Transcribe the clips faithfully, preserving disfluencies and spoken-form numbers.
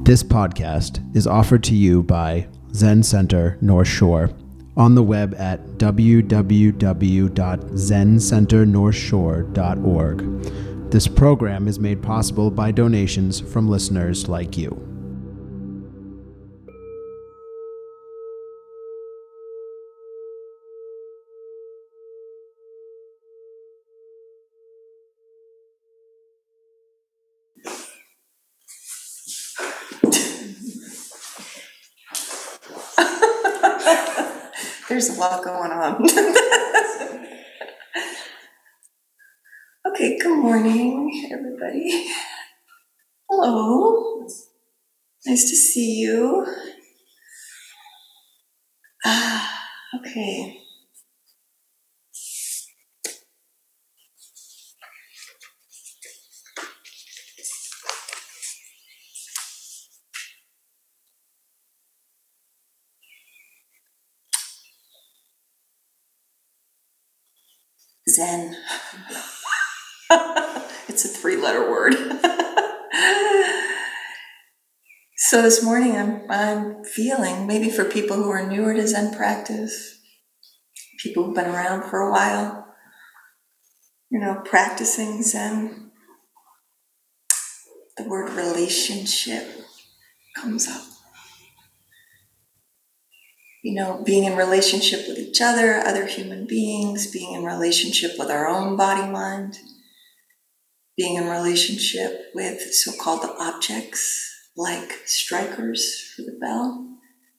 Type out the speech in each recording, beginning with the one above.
This podcast is offered to you by Zen Center North Shore on the web at w w w dot zen center north shore dot org. This program is made possible by donations from listeners like you. There's a lot going on. Okay, good morning, everybody. Hello. Nice to see you. Ah, okay. Zen. It's a three-letter word. So this morning I'm I'm feeling, maybe for people who are newer to Zen practice, people who've been around for a while, you know, practicing Zen, the word relationship comes up. You know, being in relationship with each other, other human beings, being in relationship with our own body-mind, being in relationship with so-called objects like strikers for the bell,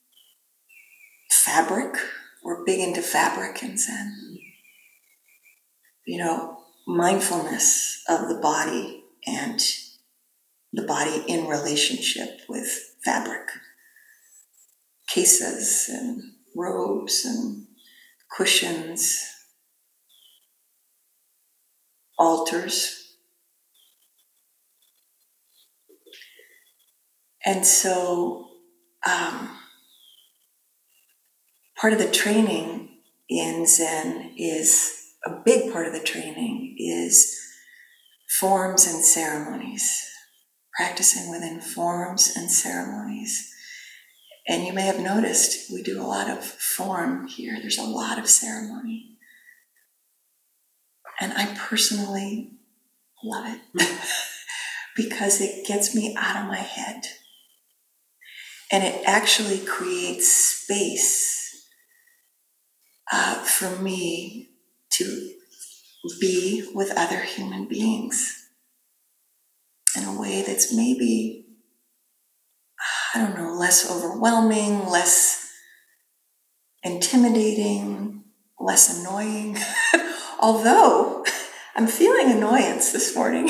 fabric. We're big into fabric in Zen. You know, mindfulness of the body and the body in relationship with fabric. Cases and robes and cushions, altars. And so um, part of the training in Zen is, a big part of the training is forms and ceremonies, practicing within forms and ceremonies. And you may have noticed we do a lot of form here. There's a lot of ceremony. And I personally love it because it gets me out of my head. And it actually creates space uh, for me to be with other human beings in a way that's maybe, I don't know, less overwhelming, less intimidating, less annoying. Although I'm feeling annoyance this morning.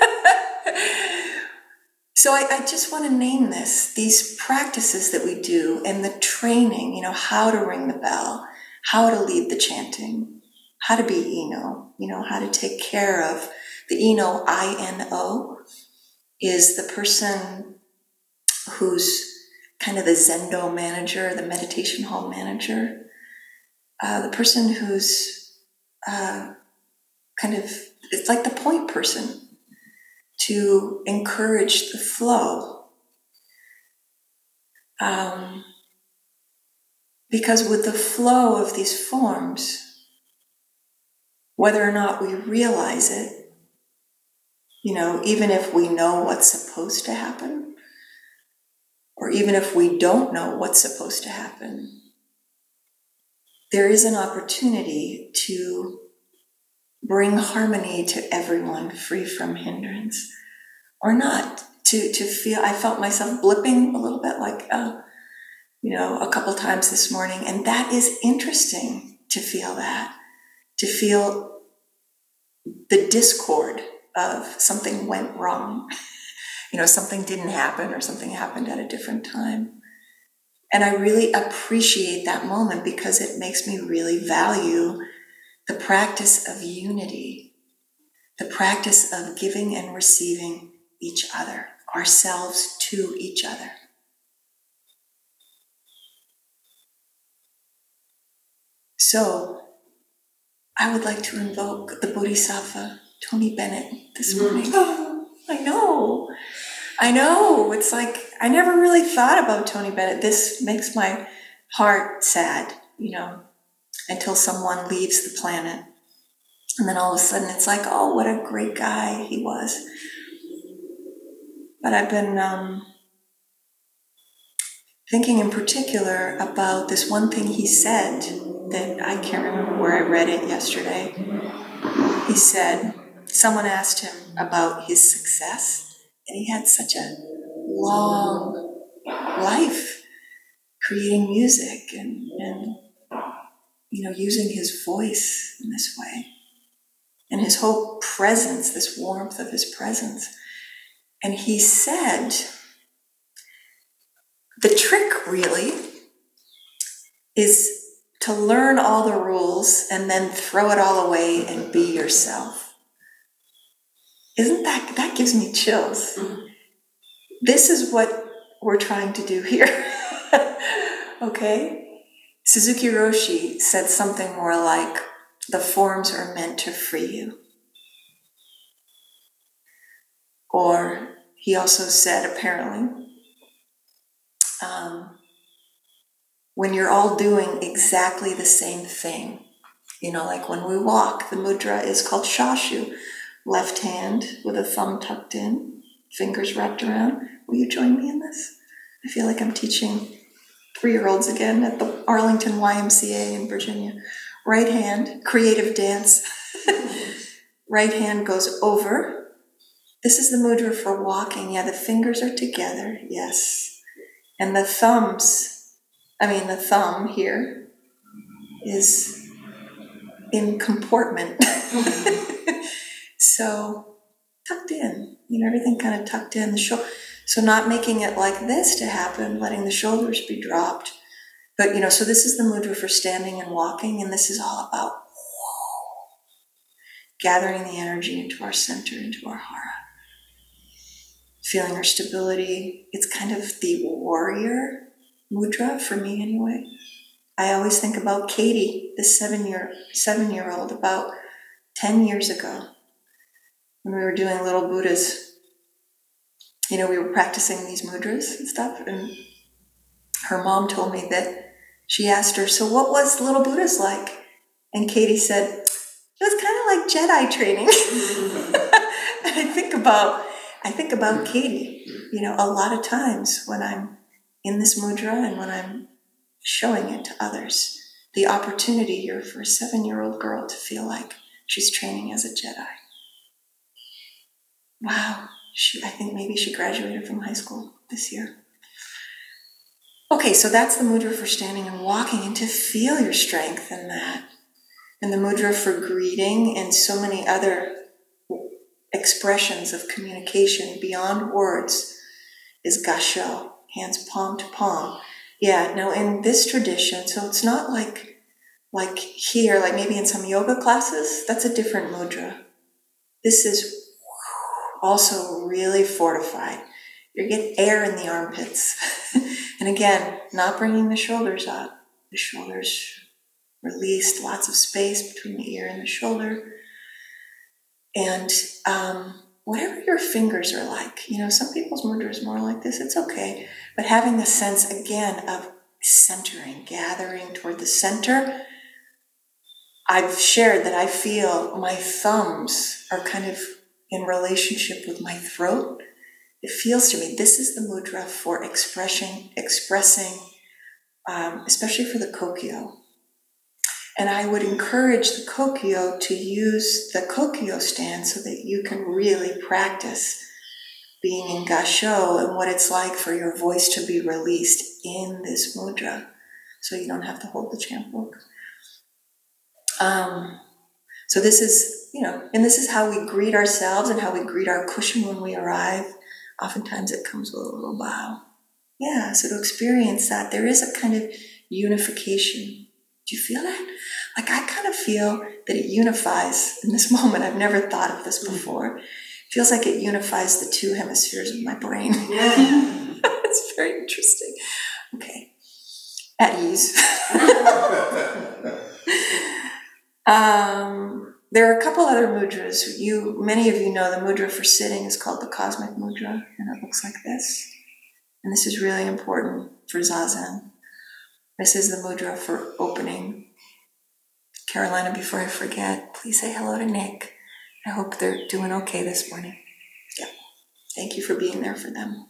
So I, I just want to name this, these practices that we do and the training, you know, how to ring the bell, how to lead the chanting, how to be Ino, you know, how to take care of the Ino, I N O, is the person who's kind of the Zendo manager, the meditation hall manager, uh, the person who's uh, kind of, it's like the point person to encourage the flow. Um, because with the flow of these forms, whether or not we realize it, you know, even if we know what's supposed to happen, or even if we don't know what's supposed to happen, there is an opportunity to bring harmony to everyone, free from hindrance, or not. To to feel, I felt myself blipping a little bit, like, uh, you know, a couple times this morning, and that is interesting to feel that, to feel the discord of something went wrong. You know, something didn't happen or something happened at a different time. And I really appreciate that moment because it makes me really value the practice of unity, the practice of giving and receiving each other, ourselves to each other. So I would like to invoke the Bodhisattva, Tony Bennett, this morning. Oh, I know. I know. It's like, I never really thought about Tony Bennett. This makes my heart sad, you know, until someone leaves the planet. And then all of a sudden it's like, oh, what a great guy he was. But I've been um, thinking in particular about this one thing he said that I can't remember where I read it yesterday. He said, someone asked him about his success, and he had such a long life creating music and, and you know, using his voice in this way. And his whole presence, this warmth of his presence. And he said, the trick really is to learn all the rules and then throw it all away and be yourself. Isn't that, that gives me chills. Mm-hmm. This is what we're trying to do here. Okay? Suzuki Roshi said something more like, the forms are meant to free you. Or he also said, apparently, um, when you're all doing exactly the same thing, you know, like when we walk, the mudra is called shashu, left hand with a thumb tucked in, fingers wrapped around. Will you join me in this? I feel like I'm teaching three-year-olds again at the Arlington Y M C A in Virginia. Right hand, creative dance. Right hand goes over. This is the mudra for walking. Yeah, the fingers are together, yes. And the thumbs, I mean the thumb here is in comportment. So tucked in, you know, everything kind of tucked in. The shoulder. So not making it like this to happen, letting the shoulders be dropped. But, you know, so this is the mudra for standing and walking, and this is all about whoa, gathering the energy into our center, into our hara. Feeling our stability. It's kind of the warrior mudra, for me anyway. I always think about Katie, the seven-year, seven-year-old, about ten years ago, when we were doing Little Buddhas. You know, we were practicing these mudras and stuff, and her mom told me that she asked her, so what was Little Buddhas like? And Katie said, it was kind of like Jedi training. And I think about, I think about Katie, you know, a lot of times when I'm in this mudra and when I'm showing it to others, the opportunity here for a seven-year-old girl to feel like she's training as a Jedi. Wow. She, I think maybe she graduated from high school this year. Okay, so that's the mudra for standing and walking, and to feel your strength in that. And the mudra for greeting and so many other expressions of communication beyond words is gasho, hands palm to palm. Yeah, now in this tradition, so it's not like, like here, like maybe in some yoga classes, that's a different mudra. This is also really fortified. You get air in the armpits. And again, not bringing the shoulders up. The shoulders released, lots of space between the ear and the shoulder. And um, whatever your fingers are like, you know, some people's mudra is more like this, it's okay. But having the sense, again, of centering, gathering toward the center. I've shared that I feel my thumbs are kind of in relationship with my throat. It feels to me, this is the mudra for expression, expressing, um, especially for the kokyo. And I would encourage the kokyo to use the kokyo stand so that you can really practice being in gasho and what it's like for your voice to be released in this mudra, so you don't have to hold the chant book. Um, so this is, you know, and this is how we greet ourselves and how we greet our cushion when we arrive. Oftentimes it comes with a little bow. Yeah, so to experience that, there is a kind of unification. Do you feel that? Like I kind of feel that it unifies in this moment. I've never thought of this before. It feels like it unifies the two hemispheres of my brain. Yeah. It's very interesting. Okay. At ease. um, there are a couple other mudras. You, many of you know the mudra for sitting is called the Cosmic Mudra, and it looks like this. And this is really important for Zazen. This is the mudra for opening. Carolina, before I forget, please say hello to Nick. I hope they're doing okay this morning. Yeah. Thank you for being there for them.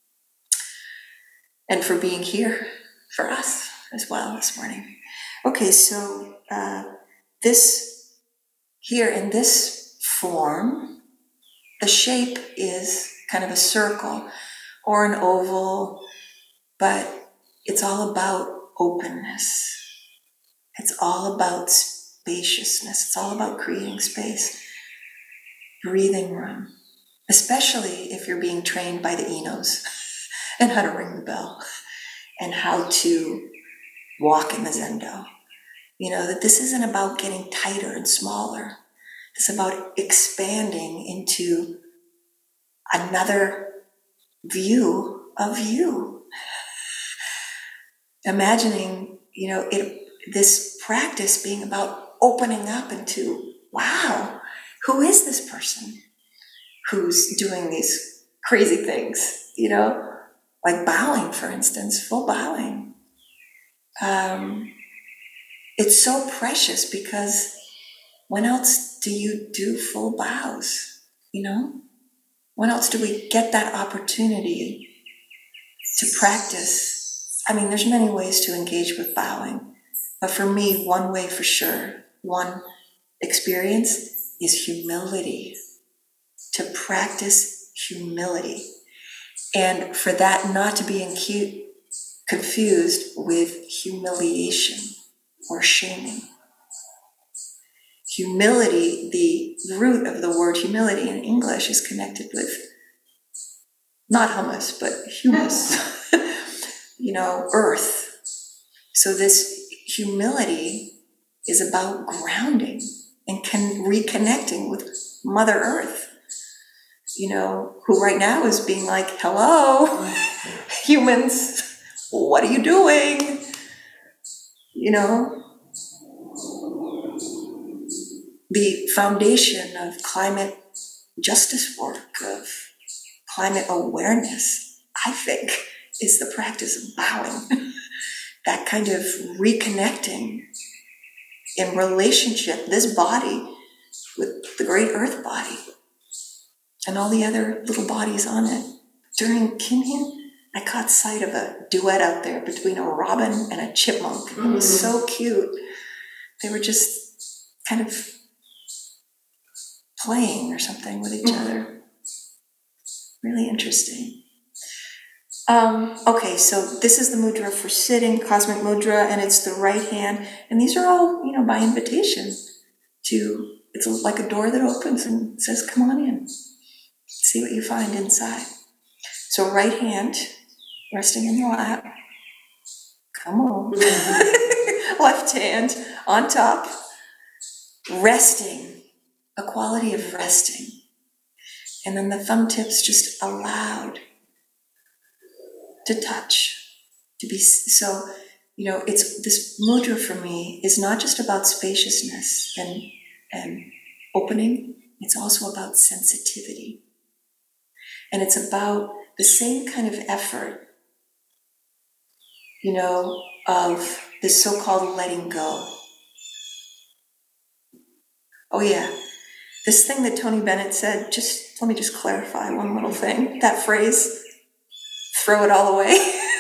And for being here for us as well this morning. Okay, so uh, this, here in this form, the shape is kind of a circle or an oval, but it's all about openness. It's all about spaciousness. It's all about creating space, breathing room, especially if you're being trained by the Enos and how to ring the bell and how to walk in the Zendo. You know, that this isn't about getting tighter and smaller. It's about expanding into another view of you. Imagining, you know, it, this practice being about opening up into, wow, who is this person who's doing these crazy things, you know, like bowing, for instance, full bowing. Um, it's so precious because when else do you do full bows, you know? When else do we get that opportunity to practice? I mean, there's many ways to engage with bowing, but for me, one way for sure, one experience is humility, to practice humility. And for that not to be incu- confused with humiliation or shaming. Humility, the root of the word humility in English is connected with not hummus, but humus, you know, earth. So this humility is about grounding and con- reconnecting with Mother Earth, you know, who right now is being like, hello, humans, what are you doing? You know, the foundation of climate justice work, of climate awareness, I think, is the practice of bowing. That kind of reconnecting in relationship, this body with the great earth body and all the other little bodies on it. During Kinhin, I caught sight of a duet out there between a robin and a chipmunk. It was mm. so cute. They were just kind of playing or something with each mm. other. Really interesting. Um, okay, so this is the mudra for sitting, Cosmic Mudra, and it's the right hand. And these are all, you know, by invitation to, it's like a door that opens and says, come on in. See what you find inside. So right hand, resting in your lap. Come on. Left hand on top. Resting. A quality of resting. And then the thumb tips just allowed to touch, to be, so, you know, it's, this mudra for me is not just about spaciousness and, and opening, it's also about sensitivity. And it's about the same kind of effort, you know, of this so-called letting go. Oh yeah, this thing that Tony Bennett said, just, let me just clarify one little thing, that phrase, throw it all away.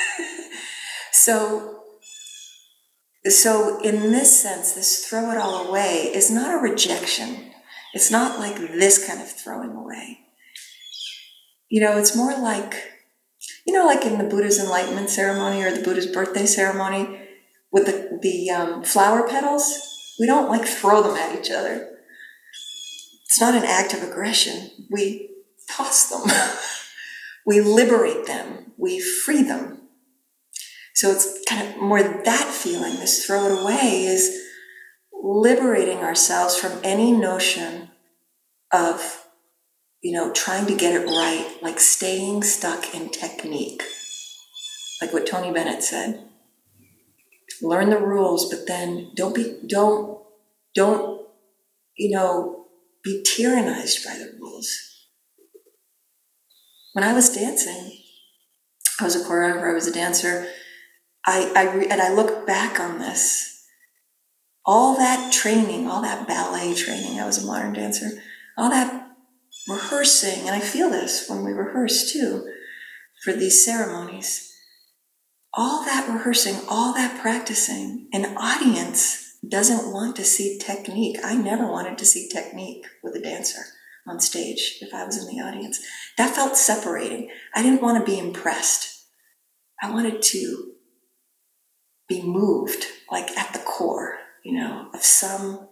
so, so in this sense, this throw it all away is not a rejection. It's not like this kind of throwing away. You know, it's more like, you know, like in the Buddha's enlightenment ceremony or the Buddha's birthday ceremony with the, the um, flower petals, we don't like throw them at each other. It's not an act of aggression. We toss them. We liberate them. We free them. So it's kind of more that feeling, this throw it away, is liberating ourselves from any notion of, you know, trying to get it right, like staying stuck in technique. Like what Tony Bennett said. Learn the rules, but then don't be, don't, don't you know, be tyrannized by the rules. When I was dancing, I was a choreographer, I was a dancer, I, I re- and I look back on this, all that training, all that ballet training, I was a modern dancer, all that rehearsing, and I feel this when we rehearse too, for these ceremonies, all that rehearsing, all that practicing, an audience doesn't want to see technique. I never wanted to see technique with a dancer on stage if I was in the audience. That felt separating. I didn't want to be impressed. I wanted to be moved, like at the core, you know, of some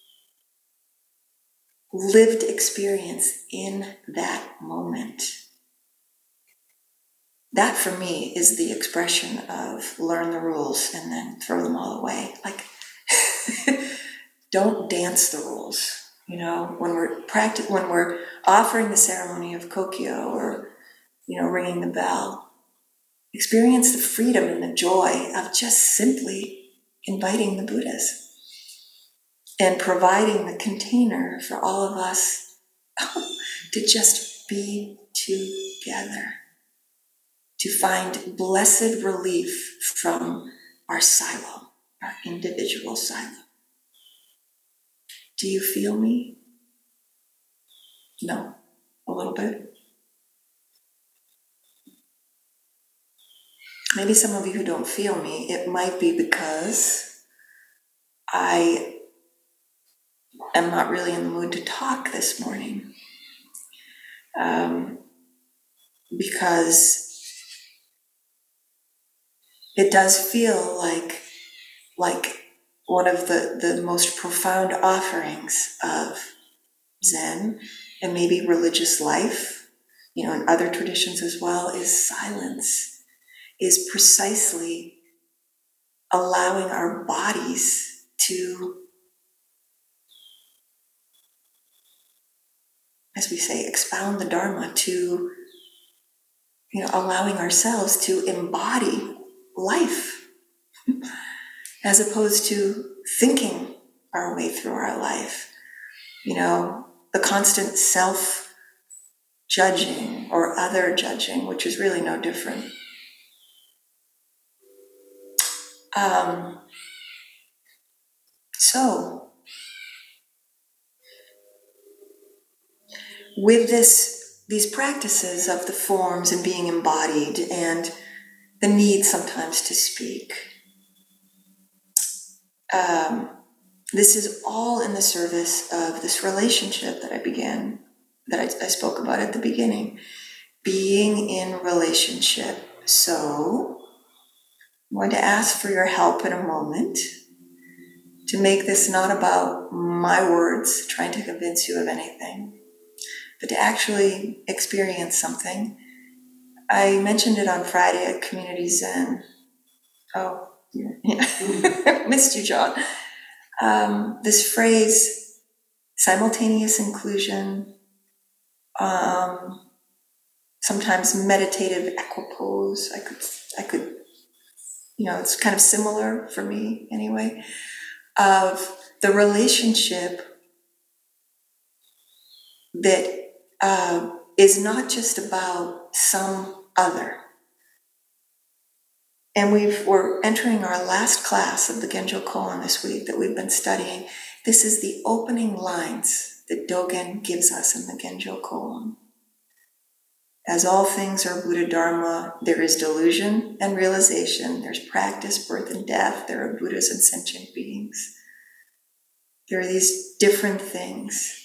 lived experience in that moment. That for me is the expression of learn the rules and then throw them all away. Like, don't dance the rules. You know, when we're practic- when we're offering the ceremony of Kokyo or, you know, ringing the bell, experience the freedom and the joy of just simply inviting the Buddhas and providing the container for all of us to just be together, to find blessed relief from our silo, our individual silo. Do you feel me? No, a little bit. Maybe some of you who don't feel me, it might be because I am not really in the mood to talk this morning. Um, because it does feel like, like one of the, the most profound offerings of Zen and maybe religious life, you know, in other traditions as well, is silence, is precisely allowing our bodies to, as we say, expound the Dharma, to, you know, allowing ourselves to embody life as opposed to thinking our way through our life. You know, the constant self-judging or other judging, which is really no different. Um, so, with this, these practices of the forms and being embodied and the need sometimes to speak, um, this is all in the service of this relationship that I began, that I, I spoke about at the beginning, being in relationship. So, I'm going to ask for your help in a moment to make this not about my words trying to convince you of anything, but to actually experience something. I mentioned it on Friday at Community Zen. Oh, yeah. Missed you, John. Um, this phrase, simultaneous inclusion, um, sometimes meditative equipoise. I could, I could, you know, it's kind of similar for me anyway, of the relationship that uh, is not just about some other. And we've, we're entering our last class of the Genjo Koan this week that we've been studying. This is the opening lines that Dogen gives us in the Genjo Koan. As all things are Buddha Dharma, there is delusion and realization. There's practice, birth and death. There are Buddhas and sentient beings. There are these different things.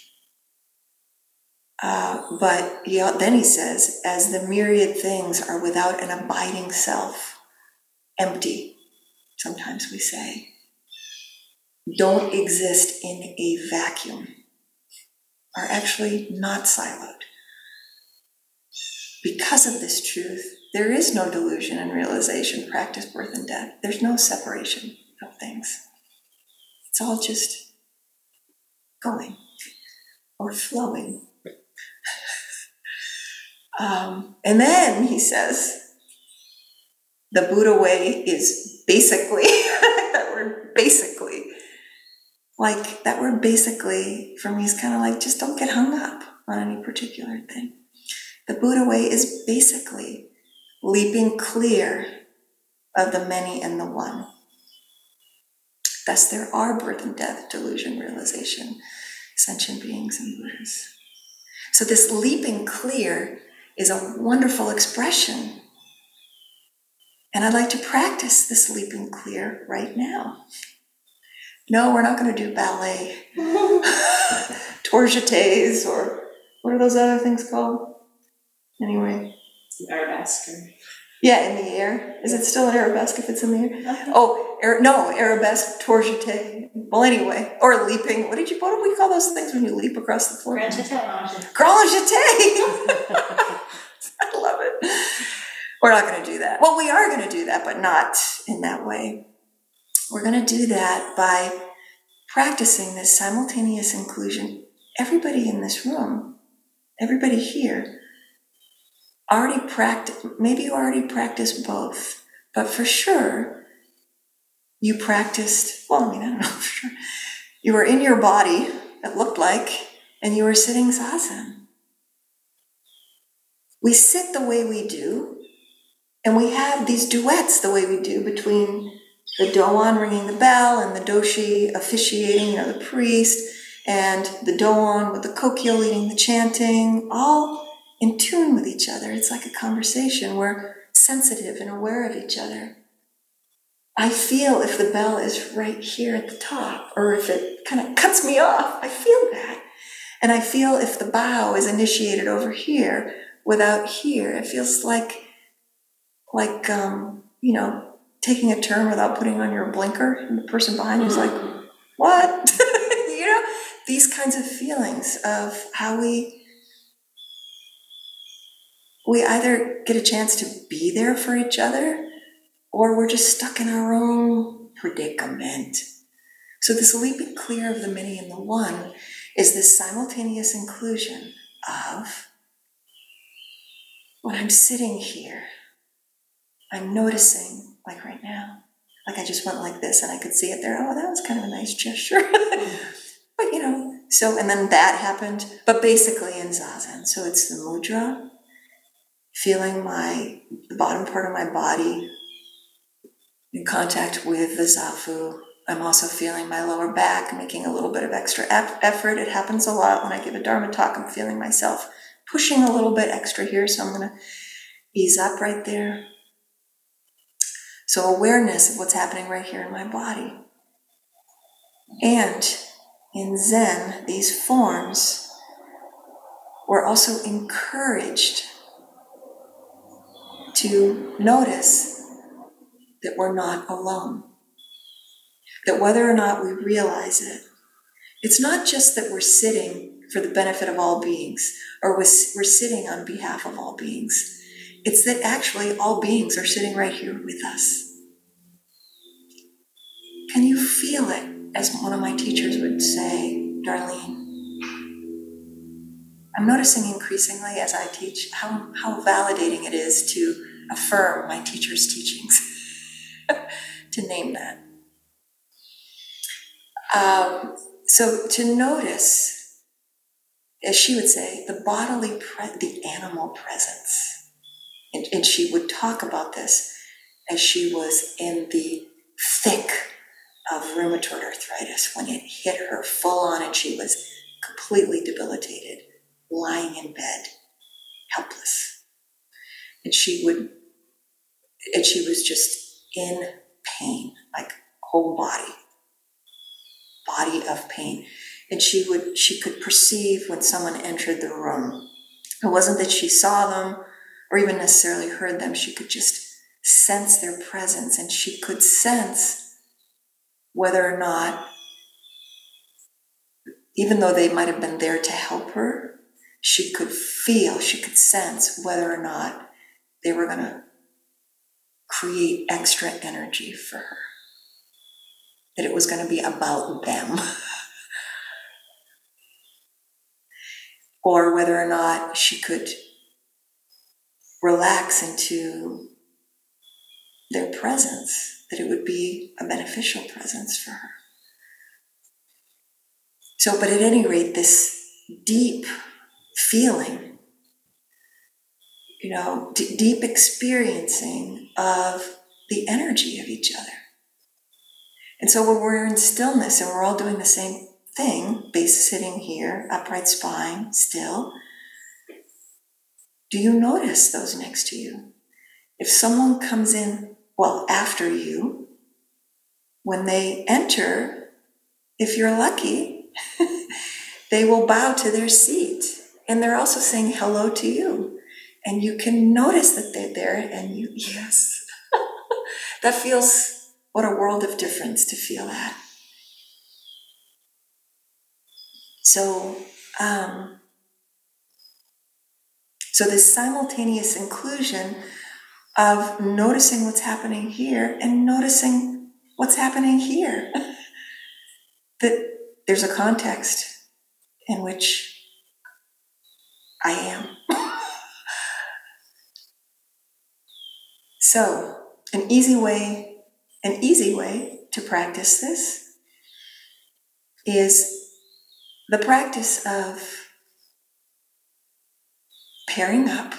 Uh, but he, then he says, as the myriad things are without an abiding self, empty, sometimes we say, don't exist in a vacuum, are actually not siloed. Because of this truth, there is no delusion and realization, practice, birth, and death. There's no separation of things. It's all just going or flowing. Um, and then he says, the Buddha way is basically, that word basically, like that word basically for me is kind of like, just don't get hung up on any particular thing. The Buddha way is basically leaping clear of the many and the one. Thus there are birth and death, delusion, realization, sentient beings and Buddhas. So this leaping clear is a wonderful expression. And I'd like to practice this leaping clear right now. No, we're not going to do ballet, tours jetés, or what are those other things called? Anyway. Arabesque. Yeah, in the air. Is it still an arabesque if it's in the air? Okay. Oh, ar- no, arabesque, tour jeté. Well, anyway, or leaping. What did you? What do we call those things when you leap across the floor? Grand jeté. Grand jeté. I love it. We're not going to do that. Well, we are going to do that, but not in that way. We're going to do that by practicing this simultaneous inclusion. Everybody in this room, everybody here, already practice. Maybe you already practiced both, but for sure, you practiced. Well, I mean, I don't know for sure. You were in your body. It looked like, and you were sitting zazen. We sit the way we do. And we have these duets the way we do between the Doan ringing the bell and the Doshi officiating, you know, the priest, and the Doan with the Kokyo leading the chanting, all in tune with each other. It's like a conversation. We're sensitive and aware of each other. I feel if the bell is right here at the top, or if it kind of cuts me off, I feel that. And I feel if the bow is initiated over here without here, it feels like Like, um, you know, taking a turn without putting on your blinker, and the person behind you is like, what? You know, these kinds of feelings of how we, we either get a chance to be there for each other, or we're just stuck in our own predicament. So this leaping clear of the many and the one is this simultaneous inclusion of, when I'm sitting here, I'm noticing, like right now, like I just went like this and I could see it there. Oh, that was kind of a nice gesture. But, you know, so, and then that happened, but basically in Zazen. So it's the mudra, feeling my, the bottom part of my body in contact with the Zafu. I'm also feeling my lower back, making a little bit of extra effort. It happens a lot when I give a Dharma talk. I'm feeling myself pushing a little bit extra here, so I'm going to ease up right there. So awareness of what's happening right here in my body. And in Zen, these forms were also encouraged to notice that we're not alone. That whether or not we realize it, it's not just that we're sitting for the benefit of all beings, or we're sitting on behalf of all beings. It's that actually all beings are sitting right here with us. Can you feel it, as one of my teachers would say, Darlene? I'm noticing increasingly as I teach how, how validating it is to affirm my teacher's teachings, to name that. Um, so to notice, as she would say, the bodily, pre- the animal presence. And, and she would talk about this as she was in the thick of rheumatoid arthritis, when it hit her full on and she was completely debilitated, lying in bed, helpless. And she would, and she was just in pain, like whole body, body of pain. And she would, she could perceive when someone entered the room. It wasn't that she saw them or even necessarily heard them. She could just sense their presence, and she could sense whether or not, even though they might have been there to help her, she could feel, she could sense whether or not they were going to create extra energy for her. That it was going to be about them. Or whether or not she could relax into their presence, that it would be a beneficial presence for her. So, but at any rate, this deep feeling, you know, d- deep experiencing of the energy of each other. And so when we're in stillness and we're all doing the same thing, base sitting here, upright spine, still, do you notice those next to you? If someone comes in, well, after you, when they enter, if you're lucky, they will bow to their seat. And they're also saying hello to you. And you can notice that they're there and you, yes. That feels, what a world of difference to feel that. So, um, so this simultaneous inclusion of noticing what's happening here and noticing what's happening here. That there's a context in which I am. So, an easy way, an easy way to practice this is the practice of pairing up.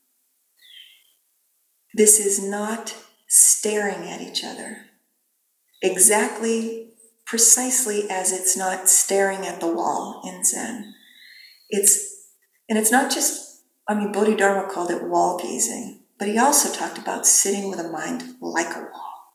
This is not staring at each other exactly, precisely as it's not staring at the wall in Zen. It's, and it's not just, I mean, Bodhidharma called it wall gazing, but he also talked about sitting with a mind like a wall.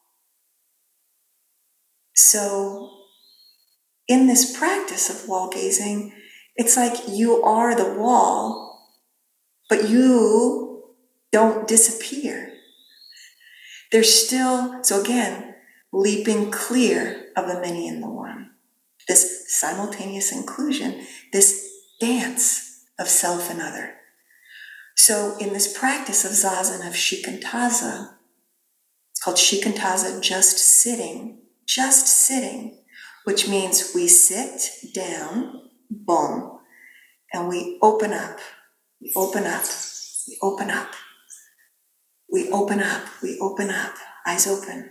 So in this practice of wall gazing, it's like you are the wall, but you don't disappear. There's still, so again, leaping clear of the many in the one. This simultaneous inclusion, this dance of self and other. So in this practice of zazen, of shikantaza, it's called shikantaza, just sitting, just sitting, which means we sit down, boom, and we open up, we open up, we open up, we open up, we open up, eyes open.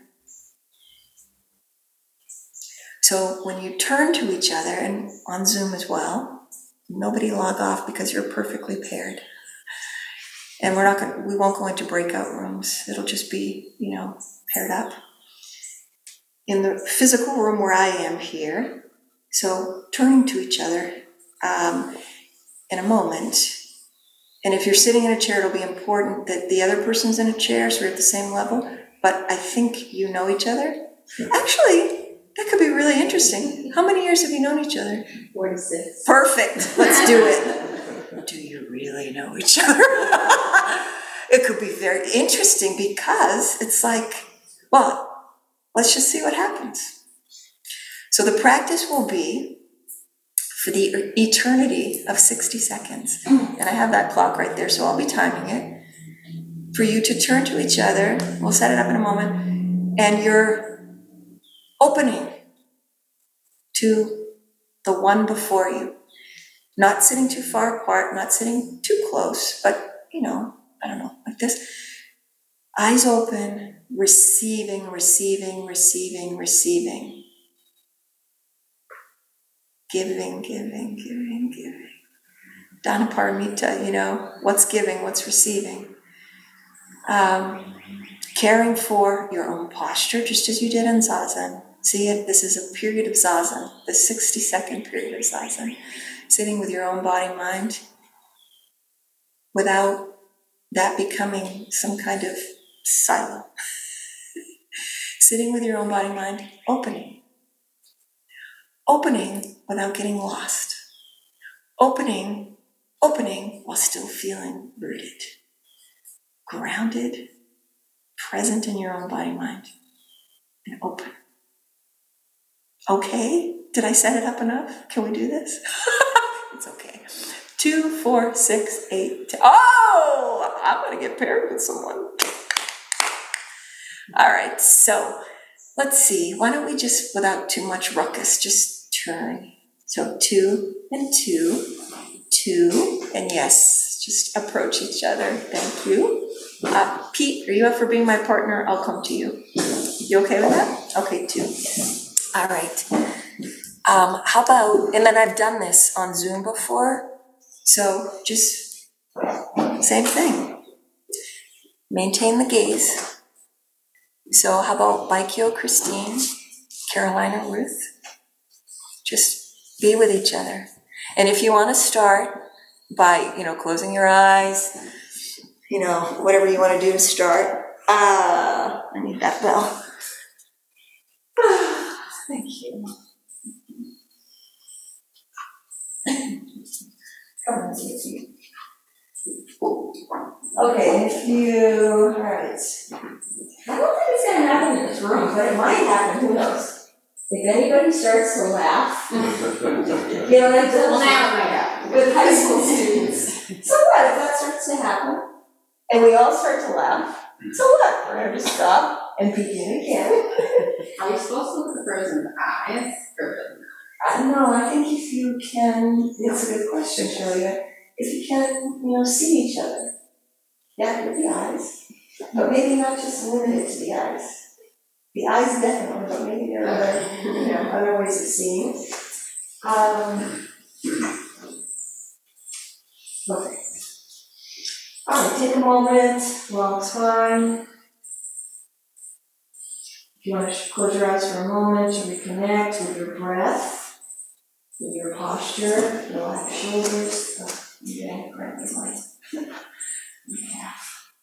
So when you turn to each other, and on Zoom as well, nobody log off because you're perfectly paired. And we're not going, we won't go into breakout rooms. It'll just be, you know, paired up. In the physical room where I am here, so turning to each other um, in a moment. And if you're sitting in a chair, it'll be important that the other person's in a chair, so we're at the same level. But I think you know each other. Actually, that could be really interesting. How many years have you known each other? forty-six. Perfect. Let's do it. Do you really know each other? It could be very interesting because it's like, well, let's just see what happens. So the practice will be for the eternity of sixty seconds. And I have that clock right there, so I'll be timing it. For you to turn to each other, we'll set it up in a moment, and you're opening to the one before you. Not sitting too far apart, not sitting too close, but, you know, I don't know, like this. Eyes open, receiving, receiving, receiving, receiving. Giving, giving, giving, giving. Dhanaparamita, you know, what's giving, what's receiving. Um, caring for your own posture, just as you did in Zazen. See it, this is a period of Zazen, the sixty second period of Zazen. Sitting with your own body, mind, without that becoming some kind of silo. Sitting with your own body, mind, opening. Opening without getting lost. Opening, opening while still feeling rooted. Grounded, present in your own body, mind, and open. Okay, did I set it up enough? Can we do this? It's okay. Two, four, six, eight, ten. Oh, I'm gonna get paired with someone. All right, so let's see. Why don't we just, without too much ruckus, just turn. So two and two, two, and yes, just approach each other. Thank you. Uh, Pete, are you up for being my partner? I'll come to you. You okay with that? Okay, two. All right. Um, how about, and then I've done this on Zoom before, so just same thing. Maintain the gaze. So how about Baikyo, Christine, Carolina, Ruth? Just be with each other. And if you want to start by, you know, closing your eyes, you know, whatever you want to do to start. Ah, I need that bell. Thank you. Come on, Susie. Okay, if you, all right. I don't think it's going to happen in this room, but it might happen, who knows? If anybody starts to laugh, you know, like Well, the, now it might happen. with high school students. So what, if that starts to happen, and we all start to laugh, so what? We're going to just stop and begin again. Are we supposed to look at the person's eyes? Or I don't know, I think if you can, it's a good question, Shirley. If you can, you know, see each other. Yeah, with the eyes. But maybe not just limited to the eyes. The eyes definitely, but maybe there are other, you know, other ways of seeing. Um, okay. All right, take a moment, long time. If you want to close your eyes for a moment to reconnect with your breath, with your posture, relax shoulders. Oh, you're getting crampy lines. Yeah.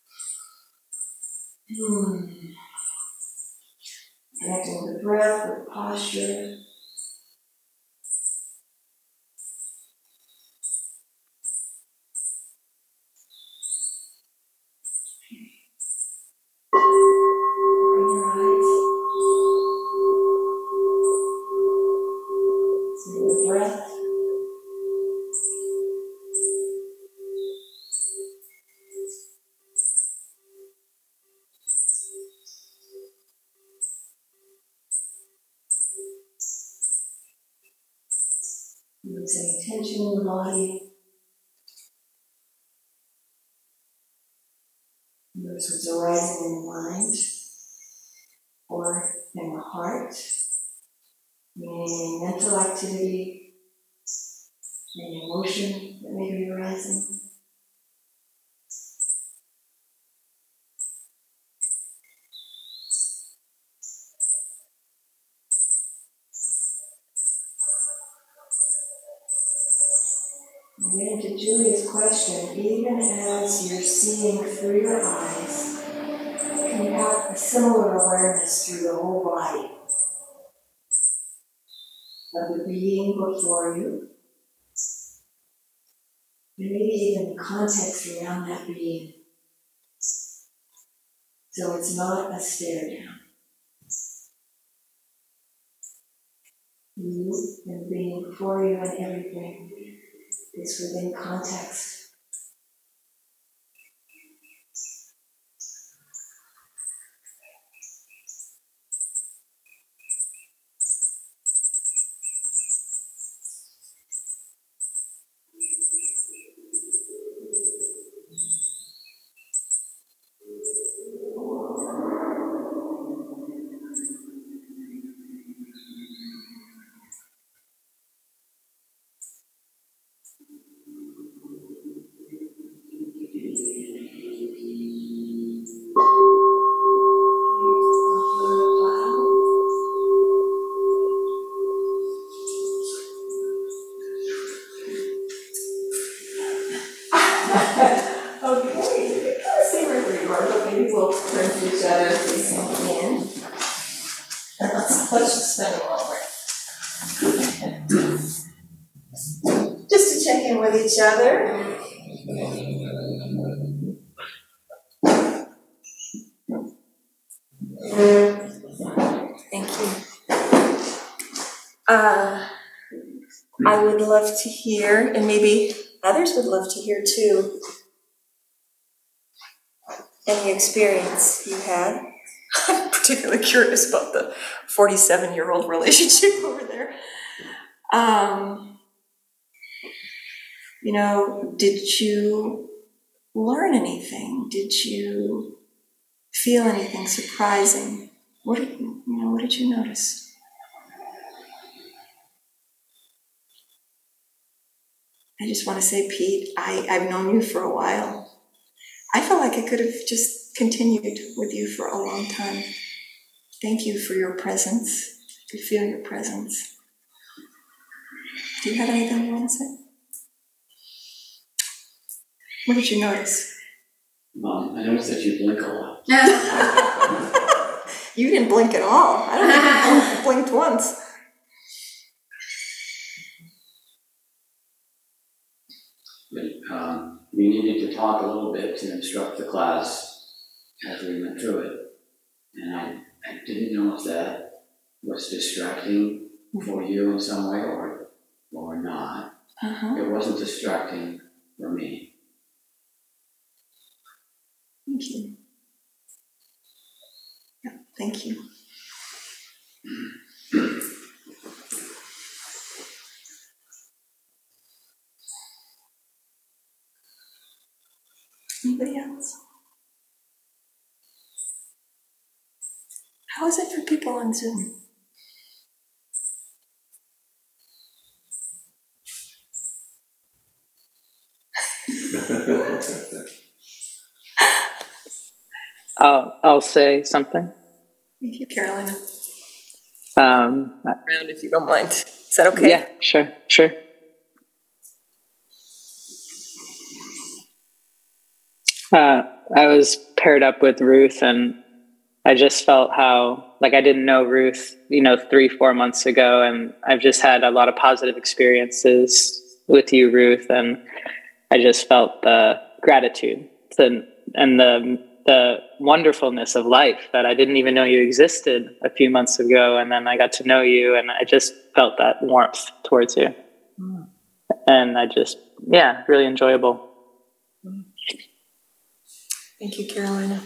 Hmm. Connecting with the breath, with posture. Open your eyes. See the breath. Release any tension in the body. Notice what's arising in the mind or in the heart. Any mental activity, any emotion that may be arising. And then to Julia's question, even as you're seeing through your eyes, can you have a similar awareness through the whole body of the being before you, and maybe even the context around that being. So it's not a stare down. You and the being before you and everything is within context. Just to check in with each other. Thank you. Uh, I would love to hear, and maybe others would love to hear too, any experience you had. I'm particularly curious about the forty-seven-year-old relationship over there. Um, you know, did you learn anything? Did you feel anything surprising? What did you know? What did you notice? I just want to say, Pete, I, I've known you for a while. I felt like I could have just continued with you for a long time. Thank you for your presence. I could feel your presence. Do you have anything you want to say? What did you notice? Um, I noticed that you blink a lot. You didn't blink at all. I don't think you blinked once. But, um, we needed to talk a little bit to instruct the class as we went through it. And I, I didn't know if that was distracting for you in some way or, or not. Uh-huh. It wasn't distracting for me. Thank you. Yeah, thank you. Anybody else? How is it for people on Zoom? I'll, I'll say something. Thank you, Carolina. Um, Around if you don't mind. Is that okay? Yeah, sure, sure. Uh, I was paired up with Ruth, and I just felt how, like, I didn't know Ruth, you know, three, four months ago, and I've just had a lot of positive experiences with you, Ruth, and I just felt the gratitude to, and the the wonderfulness of life that I didn't even know you existed a few months ago, and then I got to know you, and I just felt that warmth towards you. Mm. And I just, yeah, really enjoyable. Mm. Thank you, Carolina.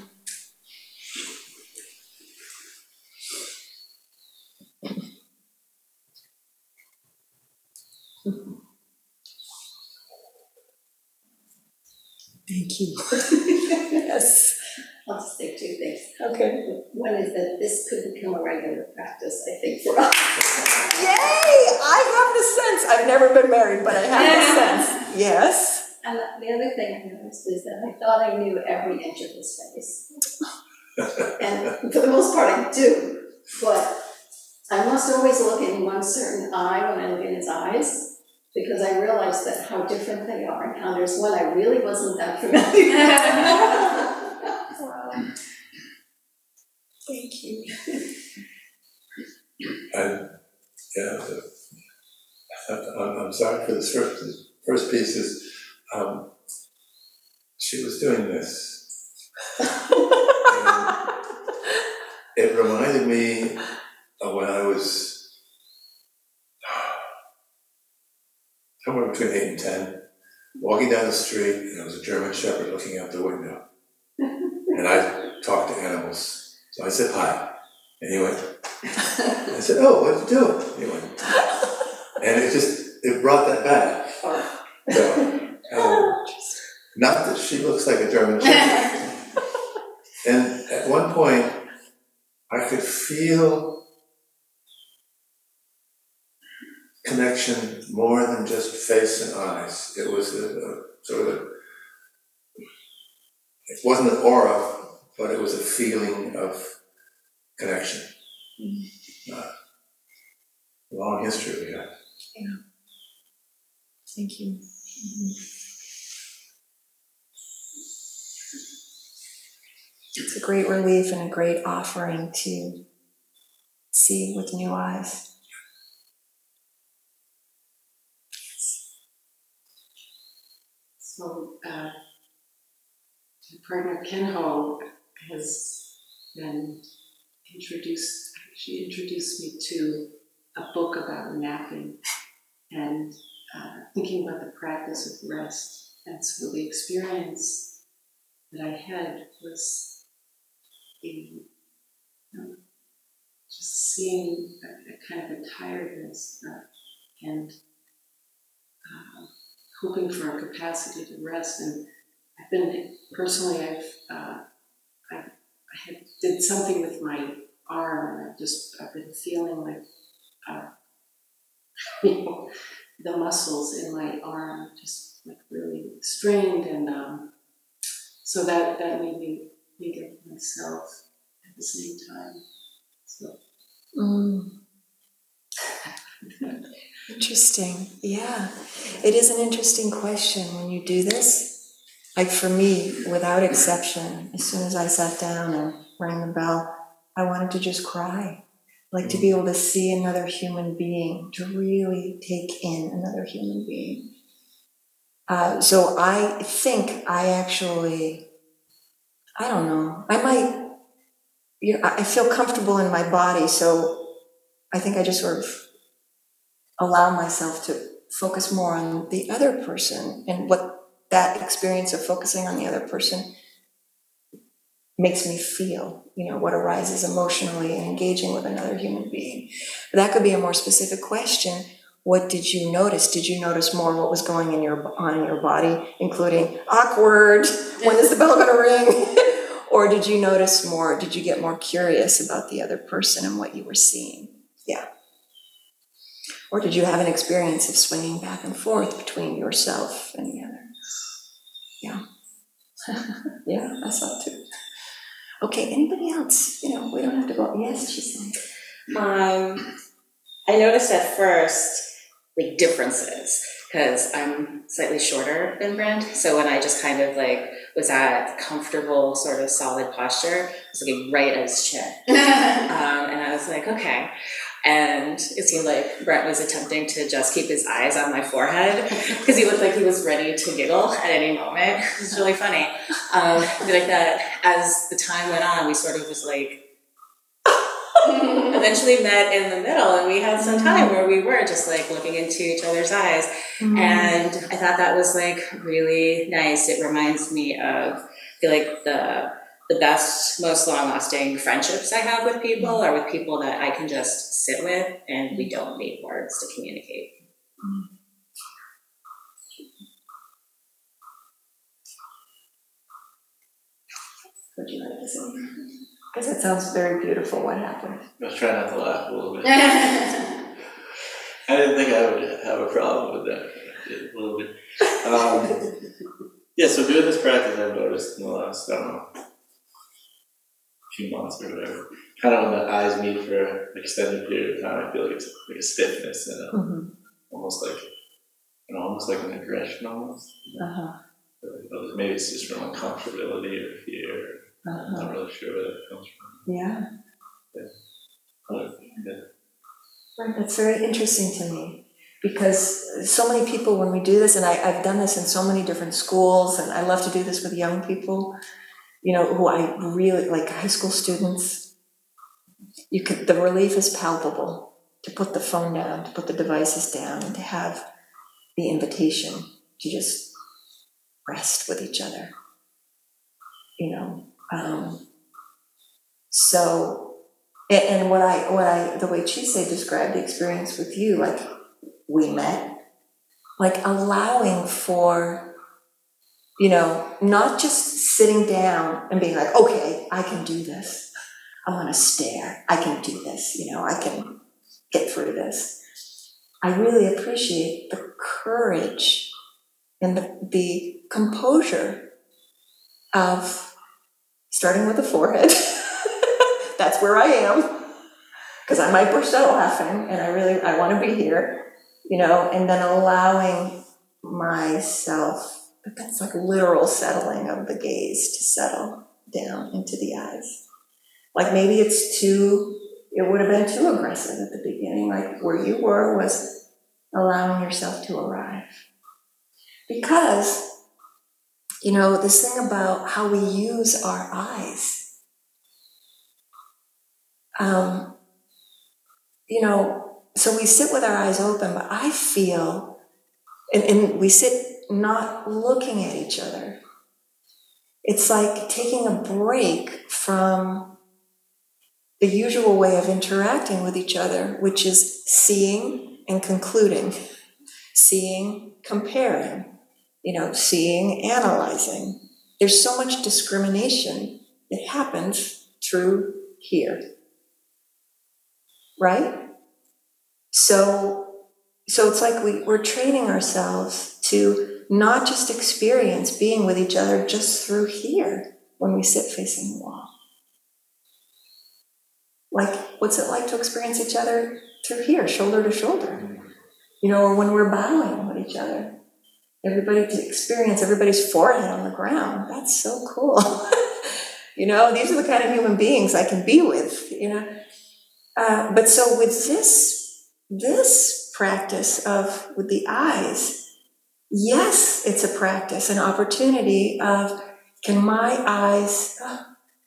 Thank you. Yes. I'll just say two things. Okay. One is that this could become a regular practice, I think, for us. Yay! I have the sense. I've never been married, but I have the sense. Yes. And the other thing I noticed is that I thought I knew every inch of his face. And for the most part, I do. But I must always look in one certain eye when I look in his eyes, because I realized that how different they are, and how there's one I really wasn't that familiar with. Wow. Thank you. I, yeah, I'm, I'm sorry for this first, this first piece is, um, she was doing this. It reminded me of when I was somewhere between eight and ten, walking down the street, and there was a German Shepherd looking out the window. And I talked to animals. So I said hi. And he went, I said, oh, what are you doing? He went, and it just, it brought that back. So, um, not that she looks like a German Shepherd. And at one point, I could feel connection more than just face and eyes. It was a, a sort of a, it wasn't an aura, but it was a feeling of connection. Mm-hmm. Uh, long history we have. Yeah. Thank you. Mm-hmm. It's a great relief and a great offering to see with new eyes. So, uh, my partner Ken Ho has been introduced, she introduced me to a book about napping and uh, thinking about the practice of rest. And so the experience that I had was in, you know, just seeing a, a kind of a tiredness uh, and uh, hoping for a capacity to rest. And I've been, personally, I've, uh, I, I had, did something with my arm, and I've just, I've been feeling like, uh, you know, the muscles in my arm just like really strained, and um, so that that made me think of myself at the same time. So. Mm. Interesting. Yeah. It is an interesting question when you do this. Like for me, without exception, as soon as I sat down and rang the bell, I wanted to just cry. Like to be able to see another human being, to really take in another human being. Uh, so I think I actually, I don't know, I might, you know, I feel comfortable in my body, so I think I just sort of allow myself to focus more on the other person and what that experience of focusing on the other person makes me feel, you know, what arises emotionally in engaging with another human being. But that could be a more specific question. What did you notice? Did you notice more what was going in your on in your body, including awkward, when is the bell going to ring? Or did you notice more, did you get more curious about the other person and what you were seeing? Yeah. Or did you have an experience of swinging back and forth between yourself and the other? Yeah. Yeah, I saw it too. Okay, anybody else? You know, we don't have to go. Yes, she's saying. Um, I noticed at first, like, differences, because I'm slightly shorter than Brent, so when I just kind of, like, was at comfortable, sort of solid posture, I was looking right at his chin. um, and I was like, okay. And it seemed like Brent was attempting to just keep his eyes on my forehead because he looked like he was ready to giggle at any moment. It was really funny. Um, like that, as the time went on, we sort of was like, eventually met in the middle, and we had some time where we were just like looking into each other's eyes. Mm-hmm. And I thought that was like really nice. It reminds me of, I feel like the the best, most long-lasting friendships I have with people are with people that I can just sit with and we don't need words to communicate. Would you like to say? Because it sounds very beautiful. What happened? I was trying not to laugh a little bit. I didn't think I would have a problem with that. I did a little bit. Um, yeah, so doing this practice, I've noticed in the last, I don't know, few months or whatever, kind of when the eyes meet for an extended period of time, I feel like it's like a stiffness and a, mm-hmm. almost like, you know, almost like an aggression almost. Uh-huh. Maybe it's just from uncomfortability or fear. Uh-huh. I'm not really sure where that comes from. Yeah. Yeah. But, yeah. Right, that's very interesting to me because so many people, when we do this, and I, I've done this in so many different schools, and I love to do this with young people, you know, who I really, like high school students, you could, the relief is palpable to put the phone down, to put the devices down, and to have the invitation to just rest with each other, you know. Um, so, and, and what I, what I, the way Chise described the experience with you, like we met, like allowing for, you know, not just sitting down and being like, okay, I can do this. I'm going to stare. I can do this. You know, I can get through this. I really appreciate the courage and the, the composure of starting with the forehead. That's where I am. Because I might burst out laughing and I really, I want to be here, you know, and then allowing myself, but that's like literal settling of the gaze to settle down into the eyes. Like maybe it's too, it would have been too aggressive at the beginning, like where you were was allowing yourself to arrive. Because, you know, this thing about how we use our eyes, um, you know, so we sit with our eyes open, but I feel, and, and we sit not looking at each other. It's like taking a break from the usual way of interacting with each other, which is seeing and concluding, seeing, comparing, you know, seeing, analyzing. There's so much discrimination that happens through here, right? So so it's like we, we're training ourselves to not just experience being with each other just through here when we sit facing the wall. Like, what's it like to experience each other through here, shoulder to shoulder? You know, or when we're bowing with each other. Everybody to experience everybody's forehead on the ground. That's so cool. You know, these are the kind of human beings I can be with, you know. Uh, but so with this, this practice of, with the eyes, yes, it's a practice, an opportunity of, can my eyes oh,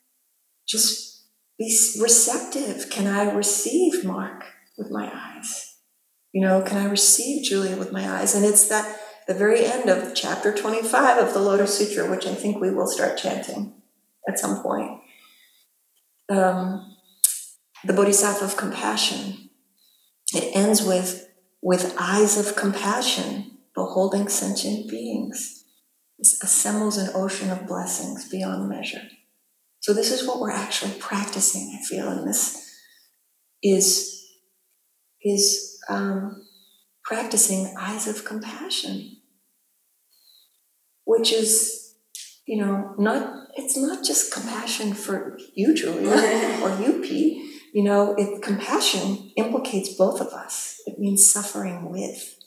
just be receptive? Can I receive Mark with my eyes? You know, can I receive Julia with my eyes? And it's that, the very end of chapter twenty-five of the Lotus Sutra, which I think we will start chanting at some point. Um, the Bodhisattva of compassion. It ends with, with eyes of compassion, beholding sentient beings. This assembles an ocean of blessings beyond measure. So this is what we're actually practicing, I feel, and this is, is um, practicing eyes of compassion, which is, you know, not, it's not just compassion for you, Julia, or you, Pete. You know, it, compassion implicates both of us. It means suffering with,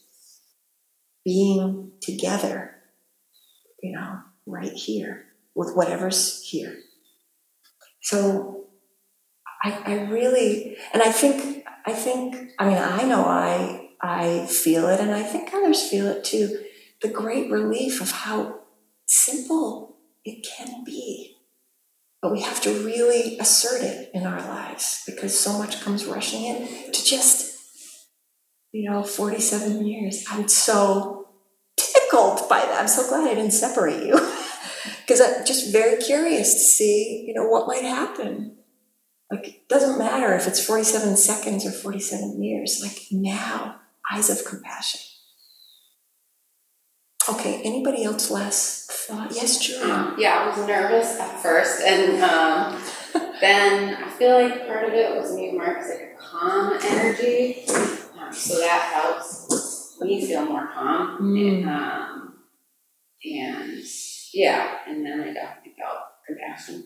being together, you know, right here, with whatever's here. So I, I really, and I think, I think, I mean, I know I, I feel it, and I think others feel it too, the great relief of how simple it can be. But we have to really assert it in our lives because so much comes rushing in to just, you know, forty-seven years. I'm so tickled by that. I'm so glad I didn't separate you because I'm just very curious to see, you know, what might happen. Like, it doesn't matter if it's forty-seven seconds or forty-seven years. Like, now, eyes of compassion. Okay, anybody else last thought? Yes, Julia. Um, yeah, I was nervous at first, and um, then I feel like part of it was me, Mark's like a calm energy, um, so that helps me feel more calm. Mm. And, um, and yeah, and then I definitely felt compassion.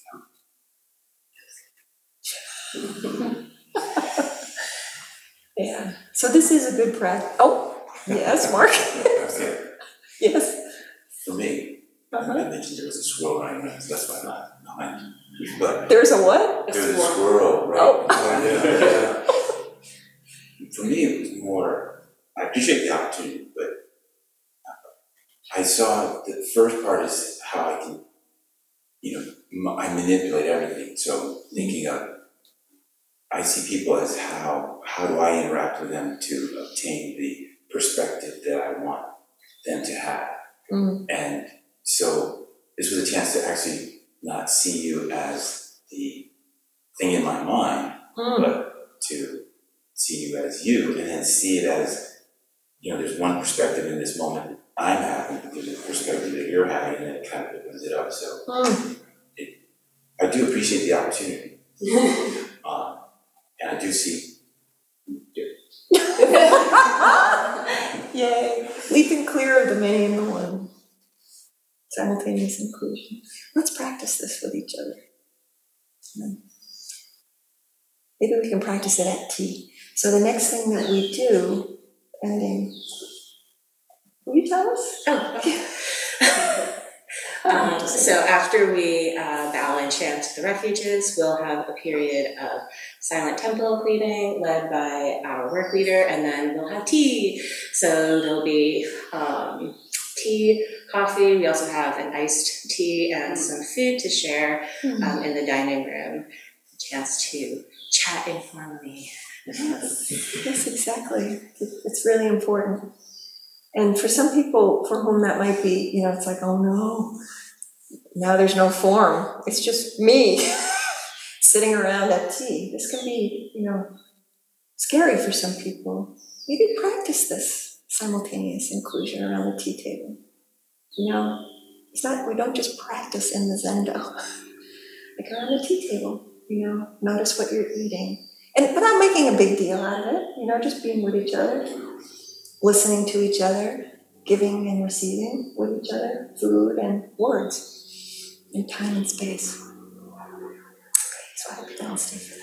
So. Yeah. So this is a good practice. Oh, yes, Mark. Okay. Yes. For me, Uh-huh. I mentioned there was a squirrel running around, so that's why I'm not behind. But There's a what? there was a squirrel, right? Oh. Oh, yeah. For me, it was more, I appreciate the opportunity, but I saw the first part is how I can, you know, I manipulate everything. So thinking of, I see people as how, how do I interact with them to obtain the perspective that I want them to have. Mm. And so this was a chance to actually not see you as the thing in my mind, Mm. but to see you as you, and then see it as, you know, there's one perspective in this moment I'm having, but there's a perspective that you're having, and it kind of opens it up. So Mm. it, I do appreciate the opportunity. um, and I do see. Yay. Leaping clear of the many and the one. Simultaneous inclusion. Let's practice this with each other. Maybe we can practice it at tea. So the next thing that we do, ending. Will you tell us? Oh, okay. Um, so after we uh, bow and chant the refuges, we'll have a period of silent temple cleaning led by our work leader, and then we'll have tea. So there'll be um, tea, coffee. We also have an iced tea and some food to share um, in the dining room. A chance to chat informally. Yes, yes, exactly. It's really important. And for some people for whom that might be, you know, it's like, oh no, now there's no form. It's just me sitting around at tea. This can be, you know, scary for some people. Maybe practice this simultaneous inclusion around the tea table. You know, it's not, we don't just practice in the zendo. Like around the tea table, you know, notice what you're eating. And but not making a big deal out of it, you know, just being with each other, listening to each other, giving and receiving with each other, food and words, in time and space. Okay, so I hope you don't stay for that.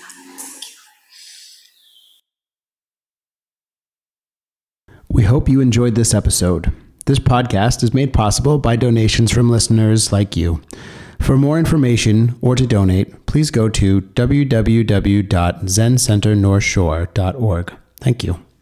We hope you enjoyed this episode. This podcast is made possible by donations from listeners like you. For more information or to donate, please go to w w w dot zen center north shore dot org. Thank you.